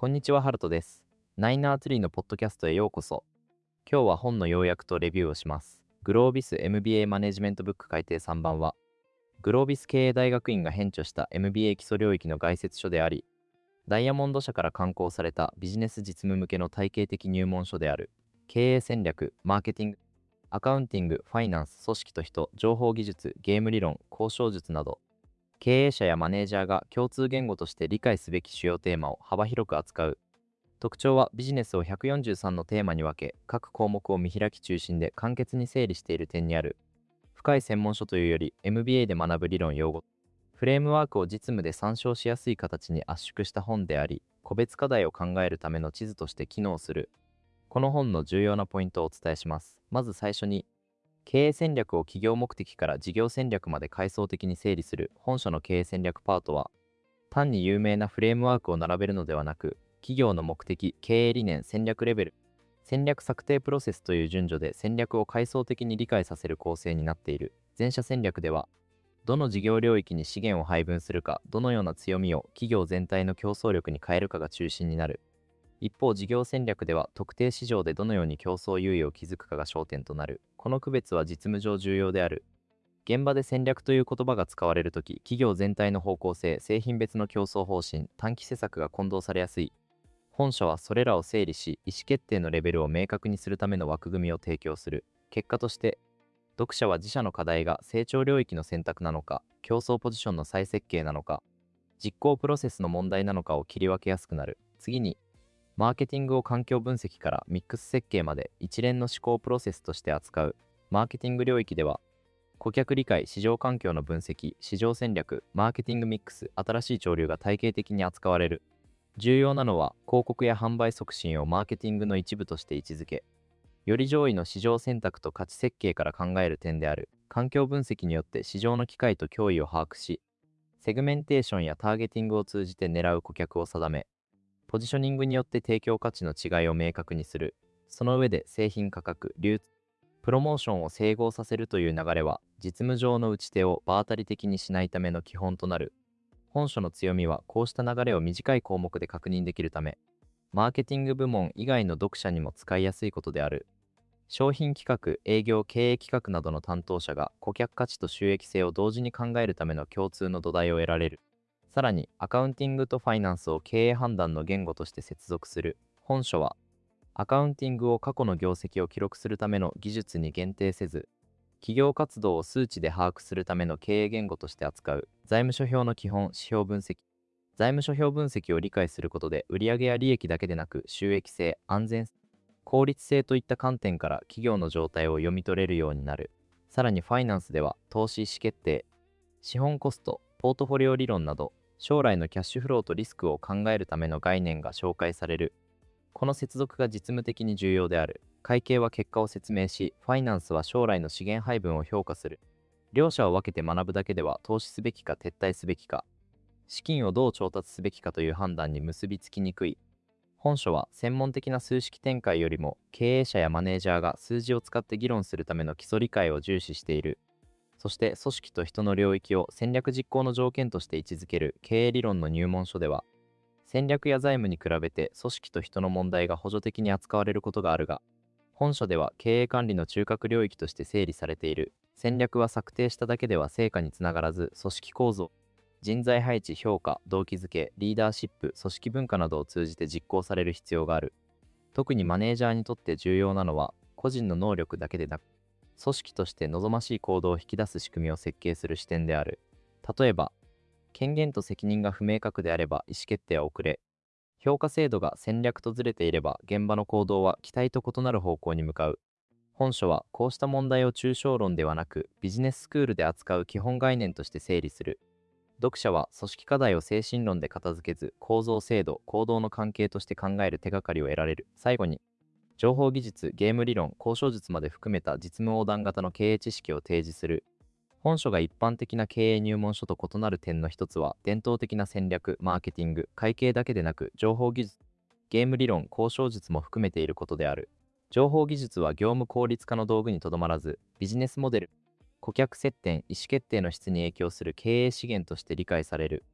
こんにちは、ハルトです。ナイナーツリーのポッドキャストへようこそ。今日は本の要約とレビューをします。グロービス MBA マネジメントブック改訂3番は、グロービス経営大学院が編著した MBA 基礎領域の概説書であり、ダイヤモンド社から刊行されたビジネス実務向けの体系的入門書である。経営戦略、マーケティング、アカウンティング、ファイナンス、組織と人、情報技術、ゲーム理論、交渉術など、経営者やマネージャーが共通言語として理解すべき主要テーマを幅広く扱う。特徴はビジネスを143のテーマに分け、各項目を見開き中心で簡潔に整理している点にある。深い専門書というより MBA で学ぶ理論用語、フレームワークを実務で参照しやすい形に圧縮した本であり、個別課題を考えるための地図として機能する。この本の重要なポイントをお伝えします。まず最初に、経営戦略を企業目的から事業戦略まで階層的に整理する本書の経営戦略パートは、単に有名なフレームワークを並べるのではなく、企業の目的、経営理念、戦略レベル、戦略策定プロセスという順序で戦略を階層的に理解させる構成になっている。前者戦略では、どの事業領域に資源を配分するか、どのような強みを企業全体の競争力に変えるかが中心になる。一方、事業戦略では、特定市場でどのように競争優位を築くかが焦点となる。この区別は実務上重要である。現場で戦略という言葉が使われるとき、企業全体の方向性、製品別の競争方針、短期施策が混同されやすい。本書はそれらを整理し、意思決定のレベルを明確にするための枠組みを提供する。結果として、読者は自社の課題が成長領域の選択なのか、競争ポジションの再設計なのか、実行プロセスの問題なのかを切り分けやすくなる。次に、マーケティングを環境分析からミックス設計まで一連の思考プロセスとして扱う。マーケティング領域では、顧客理解、市場環境の分析、市場戦略、マーケティングミックス、新しい潮流が体系的に扱われる。重要なのは、広告や販売促進をマーケティングの一部として位置づけ、より上位の市場選択と価値設計から考える点である。環境分析によって市場の機会と脅威を把握し、セグメンテーションやターゲティングを通じて狙う顧客を定め、ポジショニングによって提供価値の違いを明確にする。その上で製品価格、流通、プロモーションを整合させるという流れは、実務上の打ち手を場当たり的にしないための基本となる。本書の強みは、こうした流れを短い項目で確認できるため、マーケティング部門以外の読者にも使いやすいことである。商品企画、営業、経営企画などの担当者が顧客価値と収益性を同時に考えるための共通の土台を得られる。さらに、アカウンティングとファイナンスを経営判断の言語として接続する。本書は、アカウンティングを過去の業績を記録するための技術に限定せず、企業活動を数値で把握するための経営言語として扱う。財務諸表の基本、指標分析。財務諸表分析を理解することで、売上や利益だけでなく、収益性、安全性、効率性といった観点から企業の状態を読み取れるようになる。さらにファイナンスでは、投資意思決定、資本コスト、ポートフォリオ理論など、将来のキャッシュフローとリスクを考えるための概念が紹介される。この接続が実務的に重要である。会計は結果を説明し、ファイナンスは将来の資源配分を評価する。両者を分けて学ぶだけでは投資すべきか撤退すべきか、資金をどう調達すべきかという判断に結びつきにくい。本書は専門的な数式展開よりも経営者やマネージャーが数字を使って議論するための基礎理解を重視している。そして組織と人の領域を戦略実行の条件として位置づける経営理論の入門書では、戦略や財務に比べて組織と人の問題が補助的に扱われることがあるが、本書では経営管理の中核領域として整理されている。戦略は策定しただけでは成果につながらず、組織構造、人材配置、評価、動機づけ、リーダーシップ、組織文化などを通じて実行される必要がある。特にマネージャーにとって重要なのは、個人の能力だけでなく、組織として望ましい行動を引き出す仕組みを設計する視点である。例えば、権限と責任が不明確であれば意思決定は遅れ、評価制度が戦略とずれていれば現場の行動は期待と異なる方向に向かう。本書はこうした問題を抽象論ではなくビジネススクールで扱う基本概念として整理する。読者は組織課題を精神論で片付けず構造制度、行動の関係として考える手がかりを得られる。最後に、情報技術、ゲーム理論、交渉術まで含めた実務横断型の経営知識を提示する。本書が一般的な経営入門書と異なる点の一つは、伝統的な戦略、マーケティング、会計だけでなく、情報技術、ゲーム理論、交渉術も含めていることである。情報技術は業務効率化の道具にとどまらず、ビジネスモデル、顧客接点、意思決定の質に影響する経営資源として理解される。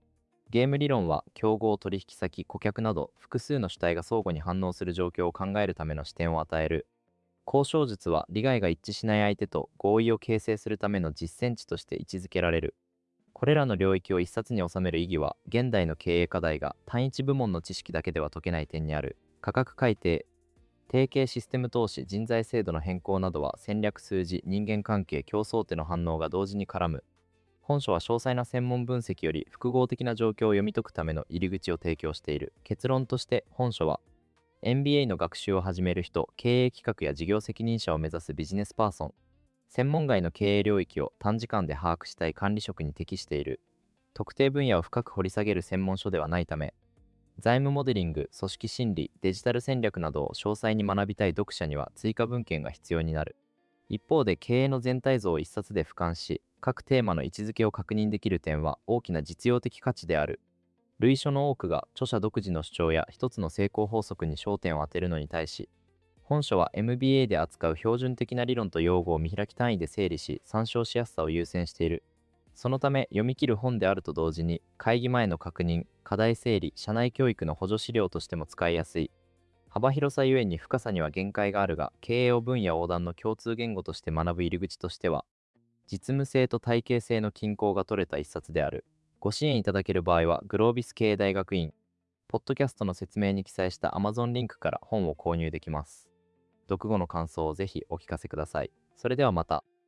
ゲーム理論は競合取引先、顧客など複数の主体が相互に反応する状況を考えるための視点を与える。交渉術は利害が一致しない相手と合意を形成するための実践値として位置づけられる。これらの領域を一冊に収める意義は、現代の経営課題が単一部門の知識だけでは解けない点にある。価格改定、提携システム投資、人材制度の変更などは戦略数字、人間関係、競争手の反応が同時に絡む。本書は詳細な専門分析より複合的な状況を読み解くための入り口を提供している。結論として本書は MBA の学習を始める人、経営企画や事業責任者を目指すビジネスパーソン、専門外の経営領域を短時間で把握したい管理職に適している。特定分野を深く掘り下げる専門書ではないため、財務モデリング、組織心理、デジタル戦略などを詳細に学びたい読者には追加文献が必要になる。一方で経営の全体像を一冊で俯瞰し、各テーマの位置づけを確認できる点は大きな実用的価値である。類書の多くが著者独自の主張や一つの成功法則に焦点を当てるのに対し、本書は MBA で扱う標準的な理論と用語を見開き単位で整理し、参照しやすさを優先している。そのため、読み切る本であると同時に、会議前の確認、課題整理、社内教育の補助資料としても使いやすい。幅広さゆえに深さには限界があるが、経営を分野横断の共通言語として学ぶ入り口としては、実務性と体系性の均衡が取れた一冊である。ご支援いただける場合は、グロービス経営大学院、ポッドキャストの説明に記載した Amazon リンクから本を購入できます。読後の感想をぜひお聞かせください。それではまた。